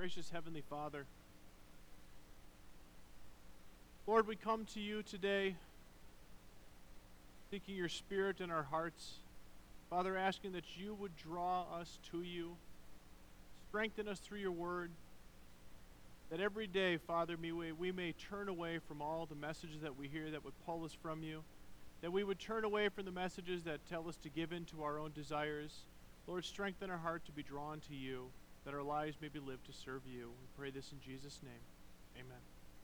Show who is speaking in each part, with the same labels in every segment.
Speaker 1: Gracious Heavenly Father, Lord, we come to you today seeking your Spirit in our hearts. Father, asking that you would draw us to you, strengthen us through your word, that every day, Father, we may turn away from all the messages that we hear that would pull us from you, that we would turn away from the messages that tell us to give in to our own desires. Lord, strengthen our heart to be drawn to you, that our lives may be lived to serve you. We pray this in Jesus' name. Amen.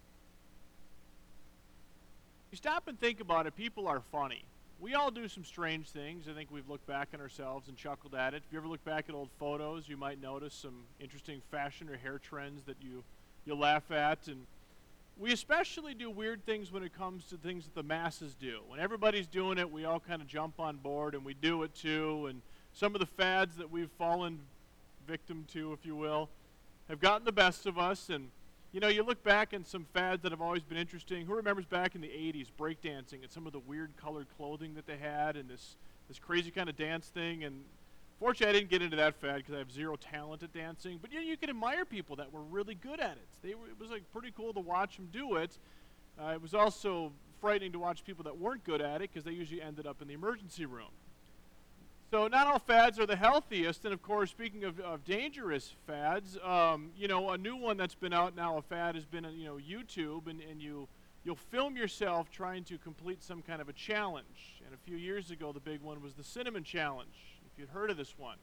Speaker 1: You stop and think about it, people are funny. We all do some strange things. I think we've looked back on ourselves and chuckled at it. If you ever look back at old photos, you might notice some interesting fashion or hair trends that you laugh at. And we especially do weird things when it comes to things that the masses do. When everybody's doing it, we all kind of jump on board and we do it too. And some of the fads that we've fallen victim to, if you will, have gotten the best of us. And you know, you look back on some fads that have always been interesting. Who remembers back in the 80s, breakdancing and some of the weird colored clothing that they had and this crazy kind of dance thing? And fortunately, I didn't get into that fad because I have zero talent at dancing. But you could admire people that were really good at it. It was like pretty cool to watch them do it. It was also frightening to watch people that weren't good at it because they usually ended up in the emergency room. So not all fads are the healthiest, and of course, speaking of dangerous fads, you know, a new one that's been out now, a fad has been, YouTube, and you'll film yourself trying to complete some kind of a challenge. And a few years ago, the big one was the cinnamon challenge, if you'd heard of this one.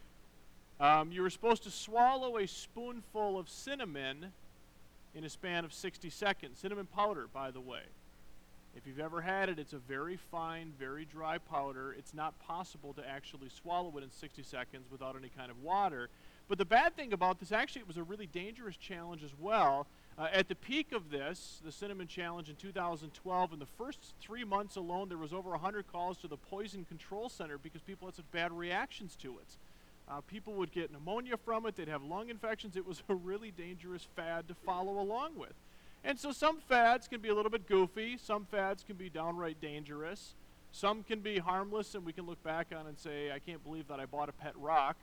Speaker 1: You were supposed to swallow a spoonful of cinnamon in a span of 60 seconds. Cinnamon powder, by the way. If you've ever had it, it's a very fine, very dry powder. It's not possible to actually swallow it in 60 seconds without any kind of water. But the bad thing about this, actually, it was a really dangerous challenge as well. At the peak of this, the Cinnamon Challenge in 2012, in the first 3 months alone, there was over 100 calls to the Poison Control Center because people had such bad reactions to it. People would get pneumonia from it. They'd have lung infections. It was a really dangerous fad to follow along with. And so some fads can be a little bit goofy. Some fads can be downright dangerous. Some can be harmless, and we can look back on and say, I can't believe that I bought a pet rock.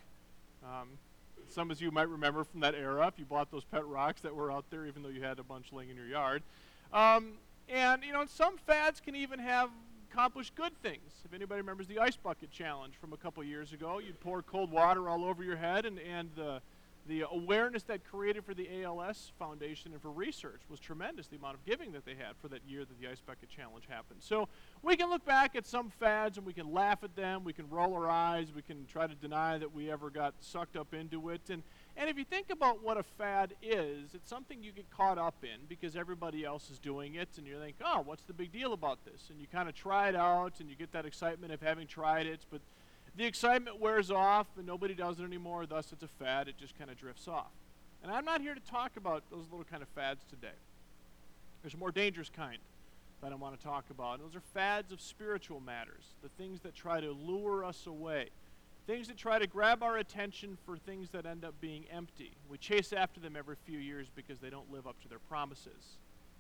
Speaker 1: Some of you might remember from that era, if you bought those pet rocks that were out there, even though you had a bunch laying in your yard. And, some fads can even have accomplished good things. If anybody remembers the Ice Bucket Challenge from a couple years ago, you'd pour cold water all over your head, and the awareness that created for the ALS Foundation and for research was tremendous, the amount of giving that they had for that year that the Ice Bucket Challenge happened. So we can look back at some fads and we can laugh at them, we can roll our eyes, we can try to deny that we ever got sucked up into it. And if you think about what a fad is, it's something you get caught up in because everybody else is doing it, and you think, oh, what's the big deal about this? And you kind of try it out, and you get that excitement of having tried it, but the excitement wears off and nobody does it anymore, thus it's a fad, it just kind of drifts off. And I'm not here to talk about those little kind of fads today. There's a more dangerous kind that I want to talk about. And those are fads of spiritual matters, the things that try to lure us away, things that try to grab our attention for things that end up being empty. We chase after them every few years because they don't live up to their promises.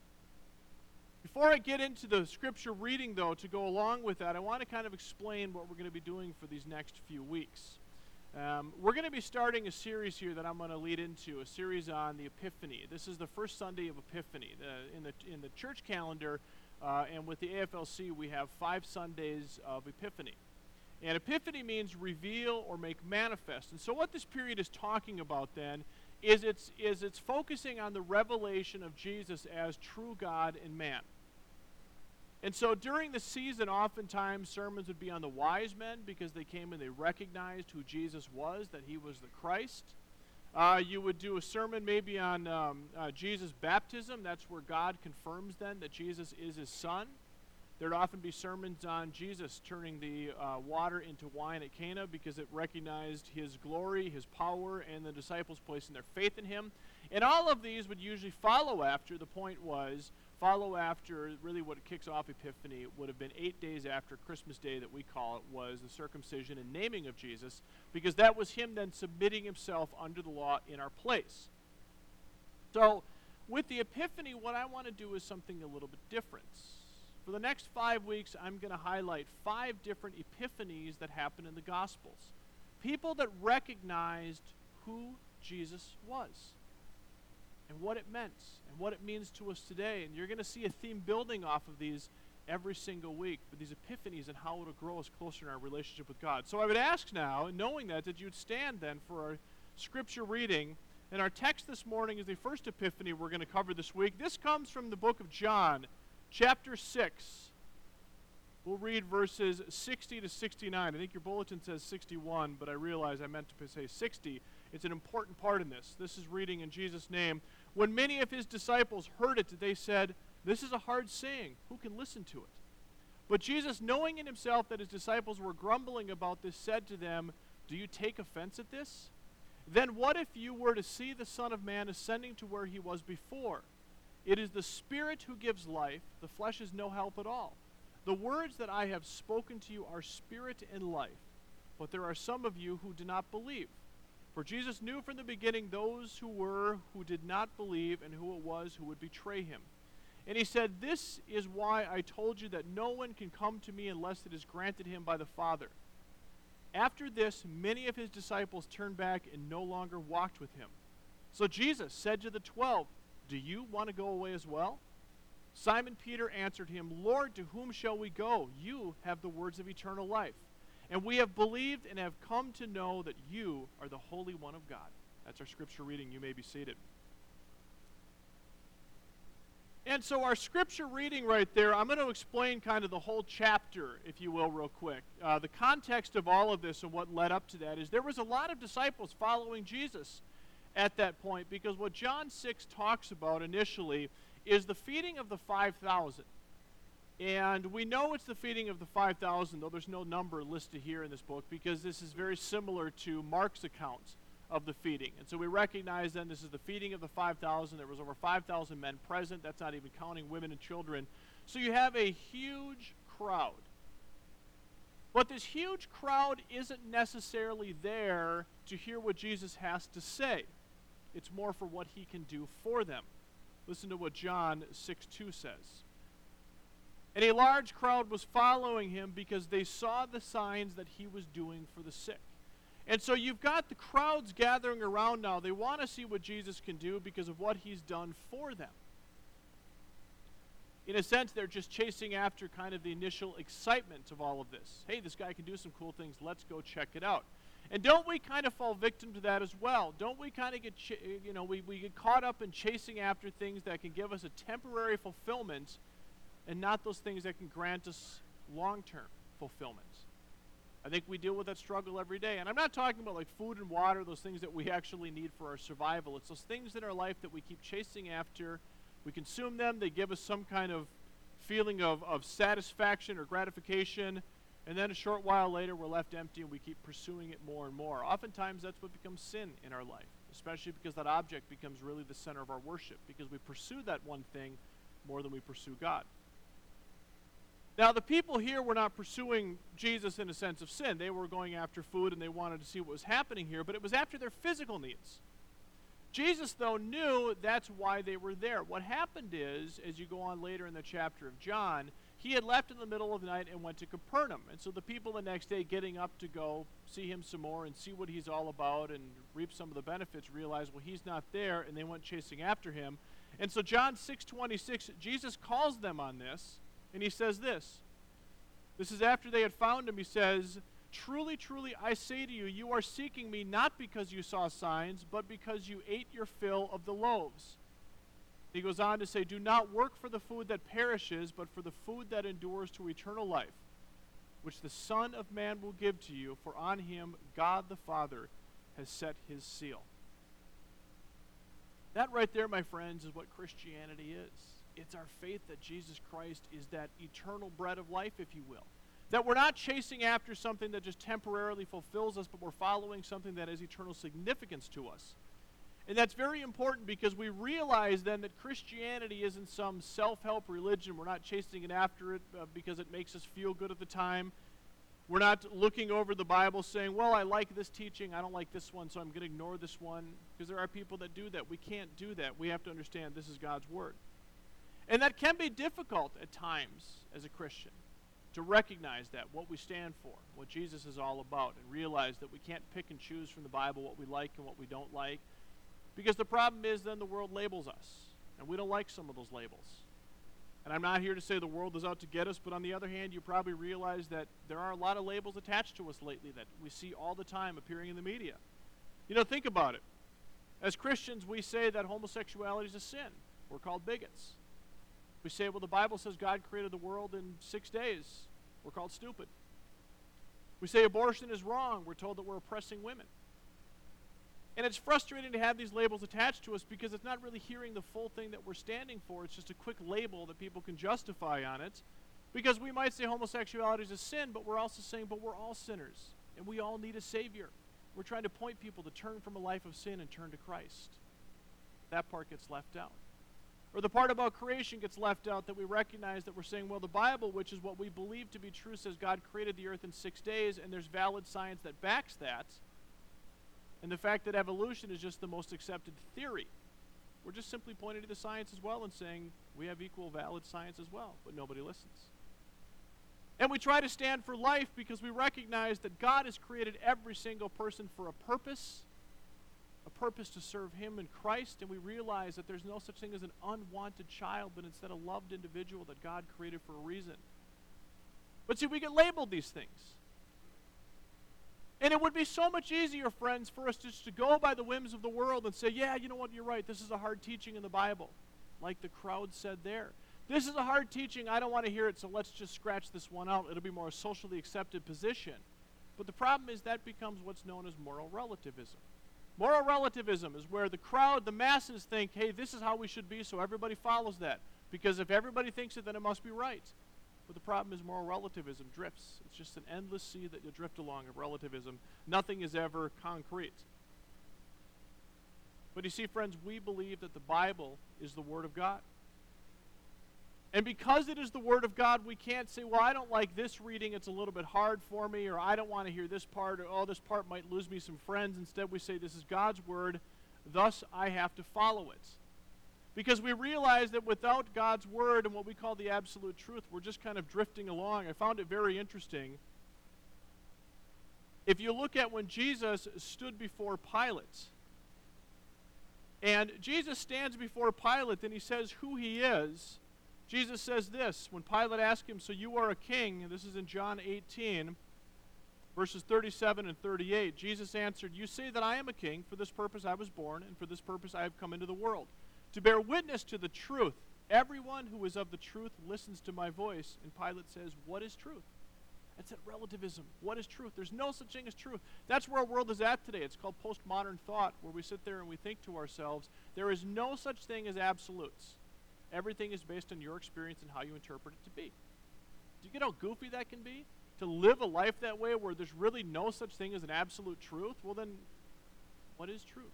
Speaker 1: Before I get into the scripture reading, though, to go along with that, I want to kind of explain what we're going to be doing for these next few weeks. We're going to be starting a series here that I'm going to lead into, a series on the Epiphany. This is the first Sunday of Epiphany. In the church calendar and with the AFLC, we have 5 Sundays of Epiphany. And Epiphany means reveal or make manifest. And so what this period is talking about then is it's focusing on the revelation of Jesus as true God and man. And so during the season, oftentimes sermons would be on the wise men because they came and they recognized who Jesus was, that he was the Christ. You would do a sermon maybe on Jesus' baptism. That's where God confirms then that Jesus is his son. There'd often be sermons on Jesus turning the water into wine at Cana because it recognized his glory, his power, and the disciples placing their faith in him. And all of these would usually follow after. The point was, follow after, really what kicks off Epiphany would have been 8 days after Christmas Day that we call it, was the circumcision and naming of Jesus, because that was him then submitting himself under the law in our place. So with the Epiphany, what I want to do is something a little bit different. For the next 5 weeks, I'm going to highlight 5 different epiphanies that happen in the Gospels. People that recognized who Jesus was. and what it meant and what it means to us today. And you're going to see a theme building off of these every single week, for these epiphanies and how it'll grow us closer in our relationship with God. So I would ask now, knowing that you'd stand then for our scripture reading. And our text this morning is the first epiphany we're going to cover this week. This comes from the book of John, chapter 6. We'll read verses 60 to 69. I think your bulletin says 61, but I realize I meant to say 60. It's an important part in this. This is reading in Jesus' name. When many of his disciples heard it, they said, "This is a hard saying. Who can listen to it?" But Jesus, knowing in himself that his disciples were grumbling about this, said to them, "Do you take offense at this? Then what if you were to see the Son of Man ascending to where he was before? It is the Spirit who gives life. The flesh is no help at all. The words that I have spoken to you are spirit and life, but there are some of you who do not believe." For Jesus knew from the beginning those who did not believe, and who it was who would betray him. And he said, "This is why I told you that no one can come to me unless it is granted him by the Father." After this, many of his disciples turned back and no longer walked with him. So Jesus said to the 12, "Do you want to go away as well?" Simon Peter answered him, "Lord, to whom shall we go? You have the words of eternal life. And we have believed and have come to know that you are the Holy One of God." That's our scripture reading. You may be seated. And so our scripture reading right there, I'm going to explain kind of the whole chapter, if you will, real quick. The context of all of this and what led up to that is there was a lot of disciples following Jesus at that point, because what John 6 talks about initially is the feeding of the 5,000. And we know it's the feeding of the 5,000, though there's no number listed here in this book, because this is very similar to Mark's account of the feeding. And so we recognize then this is the feeding of the 5,000. There was over 5,000 men present. That's not even counting women and children. So you have a huge crowd. But this huge crowd isn't necessarily there to hear what Jesus has to say. It's more for what he can do for them. Listen to what John 6:2 says. "And a large crowd was following him because they saw the signs that he was doing for the sick." And so you've got the crowds gathering around now. They want to see what Jesus can do because of what he's done for them. In a sense, they're just chasing after kind of the initial excitement of all of this. Hey, this guy can do some cool things. Let's go check it out. And don't we kind of fall victim to that as well? Don't we kind of get, we get caught up in chasing after things that can give us a temporary fulfillment and not those things that can grant us long-term fulfillment? I think we deal with that struggle every day. And I'm not talking about like food and water, those things that we actually need for our survival. It's those things in our life that we keep chasing after. We consume them. They give us some kind of feeling of satisfaction or gratification. And then a short while later, we're left empty and we keep pursuing it more and more. Oftentimes, that's what becomes sin in our life, especially because that object becomes really the center of our worship, because we pursue that one thing more than we pursue God. Now, the people here were not pursuing Jesus in a sense of sin. They were going after food and they wanted to see what was happening here, but it was after their physical needs. Jesus, though, knew that's why they were there. What happened is, as you go on later in the chapter of John, he had left in the middle of the night and went to Capernaum. And so the people the next day getting up to go see him some more and see what he's all about and reap some of the benefits realized, well, he's not there, and they went chasing after him. And so John 6:26, Jesus calls them on this, and he says this. This is after they had found him. He says, "Truly, truly, I say to you, you are seeking me not because you saw signs, but because you ate your fill of the loaves." He goes on to say, "Do not work for the food that perishes, but for the food that endures to eternal life, which the Son of Man will give to you, for on him God the Father has set his seal." That right there, my friends, is what Christianity is. It's our faith that Jesus Christ is that eternal bread of life, if you will. That we're not chasing after something that just temporarily fulfills us, but we're following something that has eternal significance to us. And that's very important, because we realize then that Christianity isn't some self-help religion. We're not chasing it after it because it makes us feel good at the time. We're not looking over the Bible saying, well, I like this teaching, I don't like this one, so I'm going to ignore this one. Because there are people that do that. We can't do that. We have to understand this is God's Word. And that can be difficult at times as a Christian, to recognize that, what we stand for, what Jesus is all about, and realize that we can't pick and choose from the Bible what we like and what we don't like. Because the problem is then the world labels us, and we don't like some of those labels. And I'm not here to say the world is out to get us, but on the other hand, you probably realize that there are a lot of labels attached to us lately that we see all the time appearing in the media. You know, think about it. As Christians, we say that homosexuality is a sin. We're called bigots. We say, well, the Bible says God created the world in 6 days. We're called stupid. We say abortion is wrong. We're told that we're oppressing women. And it's frustrating to have these labels attached to us because it's not really hearing the full thing that we're standing for. It's just a quick label that people can justify on it. Because we might say homosexuality is a sin, but we're also saying, but we're all sinners, and we all need a Savior. We're trying to point people to turn from a life of sin and turn to Christ. That part gets left out. Or the part about creation gets left out, that we recognize that we're saying, well, the Bible, which is what we believe to be true, says God created the earth in 6 days, and there's valid science that backs that. And the fact that evolution is just the most accepted theory. We're just simply pointing to the science as well and saying we have equal valid science as well, but nobody listens. And we try to stand for life because we recognize that God has created every single person for a purpose to serve Him in Christ, and we realize that there's no such thing as an unwanted child, but instead a loved individual that God created for a reason. But see, we get labeled these things. And it would be so much easier, friends, for us just to go by the whims of the world and say, yeah, you know what, you're right, this is a hard teaching in the Bible, like the crowd said there. This is a hard teaching, I don't want to hear it, so let's just scratch this one out. It'll be more a socially accepted position. But the problem is that becomes what's known as moral relativism. Moral relativism is where the crowd, the masses think, hey, this is how we should be, so everybody follows that. Because if everybody thinks it, then it must be right. But the problem is moral relativism drifts. It's just an endless sea that you drift along of relativism. Nothing is ever concrete. But you see, friends, we believe that the Bible is the Word of God. And because it is the Word of God, we can't say, well, I don't like this reading, it's a little bit hard for me, or I don't want to hear this part, or oh, this part might lose me some friends. Instead, we say, this is God's Word, thus I have to follow it. Because we realize that without God's Word and what we call the absolute truth, we're just kind of drifting along. I found it very interesting. If you look at when Jesus stood before Pilate, and Jesus stands before Pilate and he says who he is, Jesus says this, when Pilate asked him, so you are a king, and this is in John 18, verses 37 and 38, Jesus answered, you say that I am a king, for this purpose I was born, and for this purpose I have come into the world, to bear witness to the truth. Everyone who is of the truth listens to my voice. And Pilate says, what is truth? That's that relativism. What is truth? There's no such thing as truth. That's where our world is at today. It's called postmodern thought, where we sit there and we think to ourselves, there is no such thing as absolutes. Everything is based on your experience and how you interpret it to be. Do you get how goofy that can be? To live a life that way where there's really no such thing as an absolute truth? Well then, what is truth?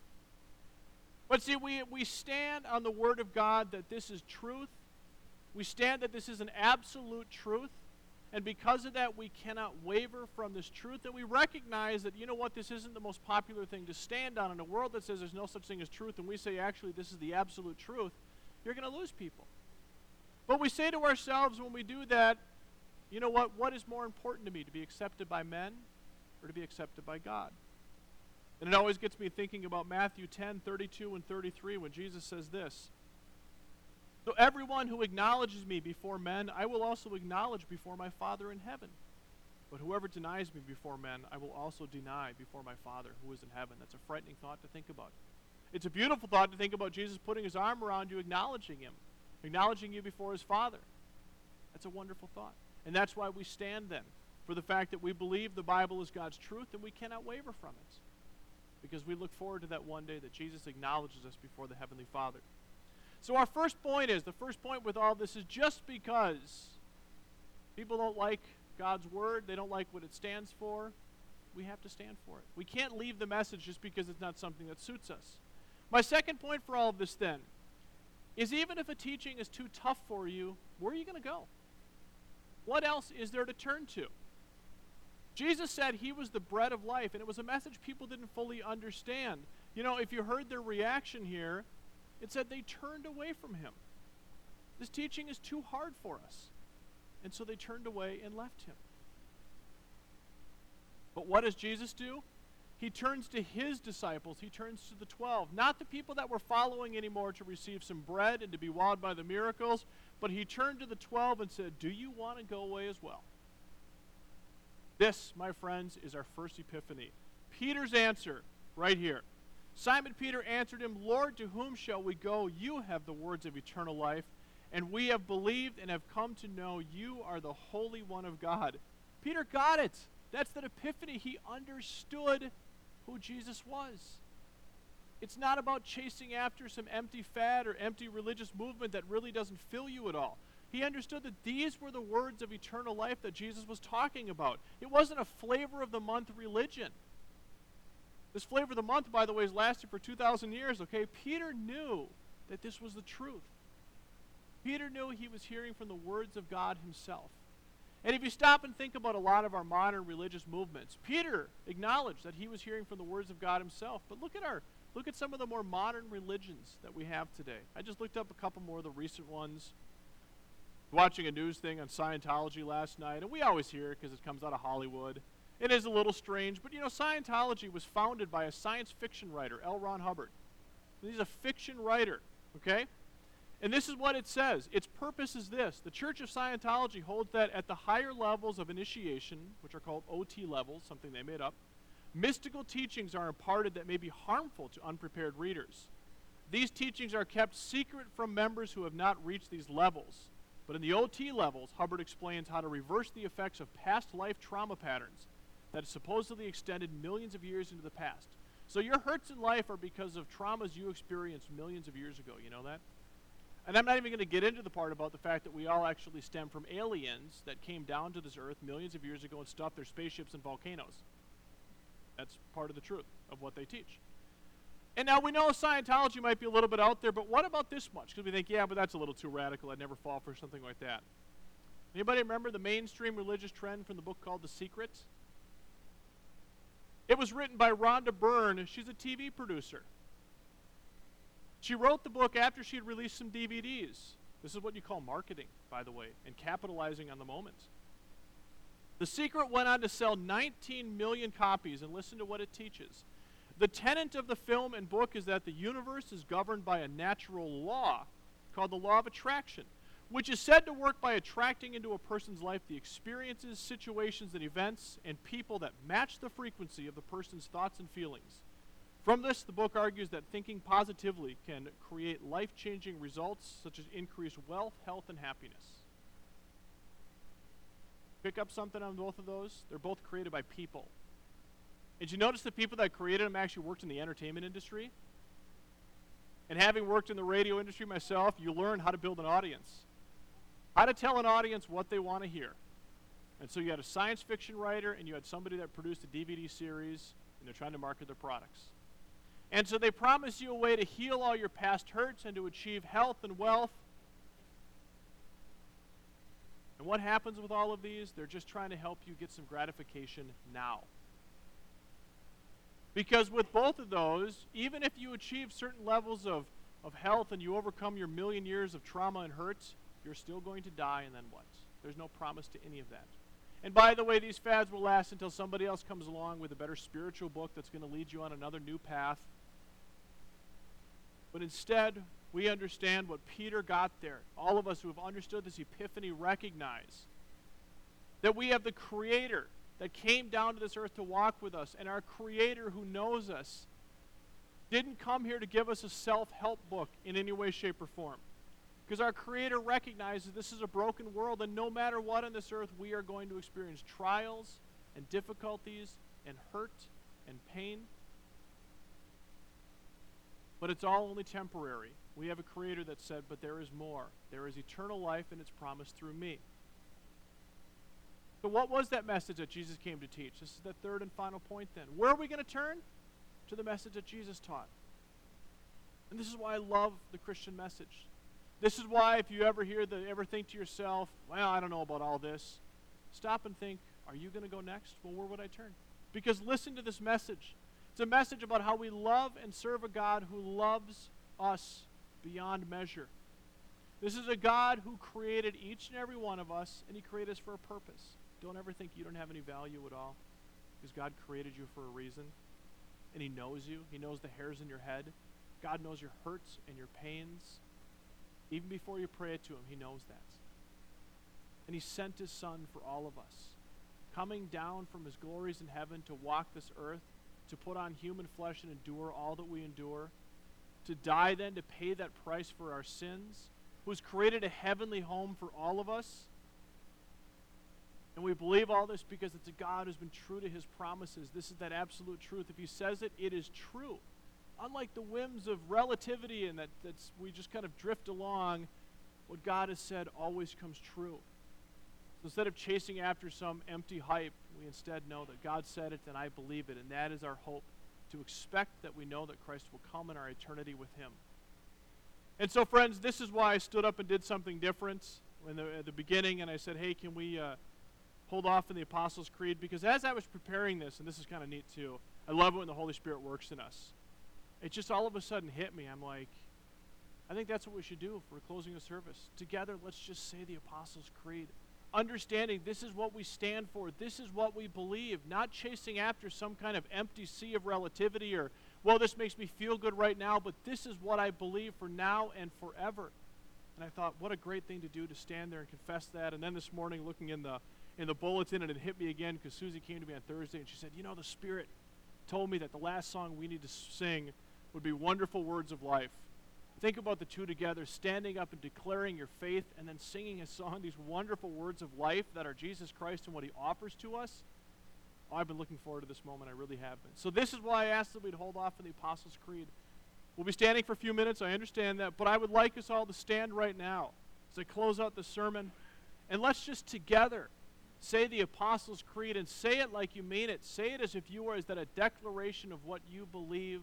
Speaker 1: But see, we stand on the Word of God that this is truth. We stand that this is an absolute truth. And because of that, we cannot waver from this truth. And we recognize that, you know what, this isn't the most popular thing to stand on. In a world that says there's no such thing as truth, and we say, actually, this is the absolute truth, you're going to lose people. But we say to ourselves when we do that, you know what is more important to me, to be accepted by men or to be accepted by God? And it always gets me thinking about Matthew 10, 32 and 33 when Jesus says this. So everyone who acknowledges me before men, I will also acknowledge before my Father in heaven. But whoever denies me before men, I will also deny before my Father who is in heaven. That's a frightening thought to think about. It's a beautiful thought to think about Jesus putting his arm around you, acknowledging him, acknowledging you before his Father. That's a wonderful thought. And that's why we stand then, for the fact that we believe the Bible is God's truth and we cannot waver from it. Because we look forward to that one day that Jesus acknowledges us before the Heavenly Father. So our first point with all this is just because people don't like God's Word, they don't like what it stands for, we have to stand for it. We can't leave the message just because it's not something that suits us. My second point for all of this then is even if a teaching is too tough for you, where are you going to go? What else is there to turn to? Jesus said he was the bread of life, and it was a message people didn't fully understand. You know, if you heard their reaction here, it said they turned away from him. This teaching is too hard for us. And so they turned away and left him. But what does Jesus do? he turns to his disciples. He turns to the 12. Not the people that were following anymore to receive some bread and to be wowed by the miracles, but he turned to the 12 and said, do you want to go away as well? This, my friends, is our first epiphany. Peter's answer, right here. Simon Peter answered him, Lord, to whom shall we go? You have the words of eternal life, and we have believed and have come to know you are the Holy One of God. Peter got it. That's that epiphany. He understood who Jesus was. It's not about chasing after some empty fad or empty religious movement that really doesn't fill you at all. He understood that these were the words of eternal life that Jesus was talking about. It wasn't a flavor of the month religion. This flavor of the month, by the way, has lasted for 2,000 years, okay? Peter knew that this was the truth. Peter knew he was hearing from the words of God himself. And if you stop and think about a lot of our modern religious movements, Peter acknowledged that he was hearing from the words of God himself. But look at some of the more modern religions that we have today. I just looked up a couple more of the recent ones. Watching a news thing on Scientology last night, and we always hear it because it comes out of Hollywood. It is a little strange, but Scientology was founded by a science fiction writer, L. Ron Hubbard. He's a fiction writer, okay? And this is what it says. Its purpose is this. The Church of Scientology holds that at the higher levels of initiation, which are called OT levels, something they made up, mystical teachings are imparted that may be harmful to unprepared readers. These teachings are kept secret from members who have not reached these levels. But in the OT levels, Hubbard explains how to reverse the effects of past life trauma patterns that have supposedly extended millions of years into the past. So your hurts in life are because of traumas you experienced millions of years ago. You know that? And I'm not even going to get into the part about the fact that we all actually stem from aliens that came down to this earth millions of years ago and stuffed their spaceships in volcanoes. That's part of the truth of what they teach. And now we know Scientology might be a little bit out there, but what about this much? Because we think, yeah, but that's a little too radical. I'd never fall for something like that. Anybody remember the mainstream religious trend from the book called The Secret? It was written by Rhonda Byrne. She's a TV producer. She wrote the book after she had released some DVDs. This is what you call marketing, by the way, and capitalizing on the moment. The Secret went on to sell 19 million copies, and listen to what it teaches. The tenet of the film and book is that the universe is governed by a natural law called the law of attraction, which is said to work by attracting into a person's life the experiences, situations, and events and people that match the frequency of the person's thoughts and feelings. From this, the book argues that thinking positively can create life-changing results such as increased wealth, health, and happiness. Pick up something on both of those? They're both created by people. Did you notice the people that created them actually worked in the entertainment industry? And having worked in the radio industry myself, you learn how to build an audience. How to tell an audience what they want to hear. And so you had a science fiction writer and you had somebody that produced a DVD series and they're trying to market their products. And so they promise you a way to heal all your past hurts and to achieve health and wealth. And what happens with all of these? They're just trying to help you get some gratification now. Because with both of those, even if you achieve certain levels of health and you overcome your million years of trauma and hurts, you're still going to die, and then what? There's no promise to any of that. And by the way, these fads will last until somebody else comes along with a better spiritual book that's going to lead you on another new path. But instead, we understand what Peter got there. All of us who have understood this epiphany recognize that we have the Creator that came down to this earth to walk with us, and our Creator who knows us didn't come here to give us a self-help book in any way, shape, or form. Because our Creator recognizes this is a broken world, and no matter what on this earth, we are going to experience trials and difficulties and hurt and pain. But it's all only temporary. We have a Creator that said, but there is more. There is eternal life, and it's promised through me. So what was that message that Jesus came to teach? This is the third and final point then. Where are we going to turn? To the message that Jesus taught. And this is why I love the Christian message. This is why if you ever think to yourself, well, I don't know about all this, stop and think, are you going to go next? Well, where would I turn? Because listen to this message. It's a message about how we love and serve a God who loves us beyond measure. This is a God who created each and every one of us, and He created us for a purpose. Don't ever think you don't have any value at all, because God created you for a reason. and he knows you. He knows the hairs in your head. God knows your hurts and your pains. Even before you pray it to him, he knows that. And he sent his son for all of us, coming down from his glories in heaven to walk this earth, to put on human flesh and endure all that we endure, to die then to pay that price for our sins, who has created a heavenly home for all of us. And we believe all this because it's a God who's been true to his promises. This is that absolute truth. If he says it, it is true. Unlike the whims of relativity and that's we just kind of drift along, what God has said always comes true. So instead of chasing after some empty hype, we instead know that God said it and I believe it. And that is our hope, to expect that we know that Christ will come in our eternity with him. And so, friends, this is why I stood up and did something different at the beginning. And I said, hey, can we hold off on the Apostles' Creed? Because as I was preparing this, and this is kind of neat too, I love it when the Holy Spirit works in us. It just all of a sudden hit me. I'm like, I think that's what we should do for closing the service. Together, let's just say the Apostles' Creed. Understanding this is what we stand for. This is what we believe. Not chasing after some kind of empty sea of relativity or, well, this makes me feel good right now, but this is what I believe for now and forever. And I thought, what a great thing to do, to stand there and confess that. And then this morning, looking in the bulletin, and it hit me again because Susie came to me on Thursday and she said, the Spirit told me that the last song we need to sing would be Wonderful Words of Life. Think about the two together, standing up and declaring your faith and then singing a song, these wonderful words of life that are Jesus Christ and what he offers to us. Oh, I've been looking forward to this moment. I really have been. So this is why I asked that we'd hold off on the Apostles' Creed. We'll be standing for a few minutes. I understand that. But I would like us all to stand right now as I close out the sermon. And let's just together say the Apostles' Creed and say it like you mean it. Say it as if you were, as that a declaration of what you believe.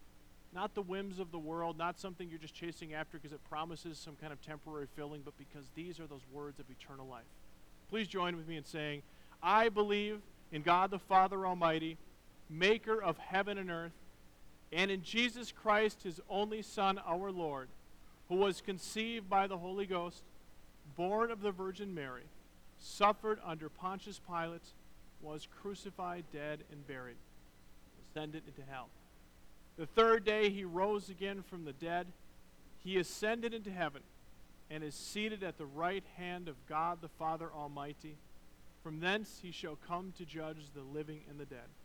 Speaker 1: Not the whims of the world, not something you're just chasing after because it promises some kind of temporary filling, but because these are those words of eternal life. Please join with me in saying, I believe in God the Father Almighty, maker of heaven and earth, and in Jesus Christ, his only Son, our Lord, who was conceived by the Holy Ghost, born of the Virgin Mary, suffered under Pontius Pilate, was crucified, dead, and buried, ascended into hell. The third day he rose again from the dead. He ascended into heaven and is seated at the right hand of God the Father Almighty. From thence he shall come to judge the living and the dead.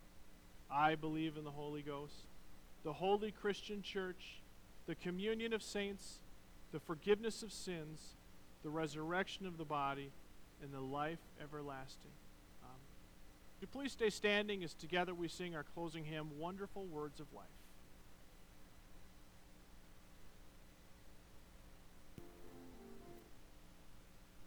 Speaker 1: I believe in the Holy Ghost, the holy Christian church, the communion of saints, the forgiveness of sins, the resurrection of the body, and the life everlasting. Would you please stay standing as together we sing our closing hymn, Wonderful Words of Life.